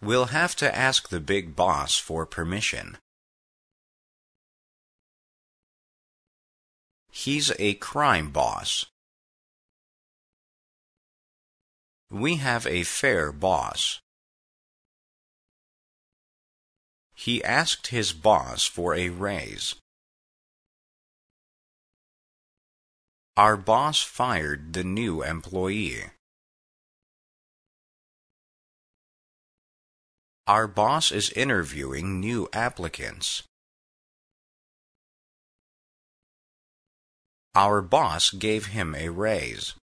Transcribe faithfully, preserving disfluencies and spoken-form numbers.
We'll have to ask the big boss for permission. He's a crime boss. We have a fair boss. He asked his boss for a raise. Our boss fired the new employee. Our boss is interviewing new applicants. Our boss gave him a raise.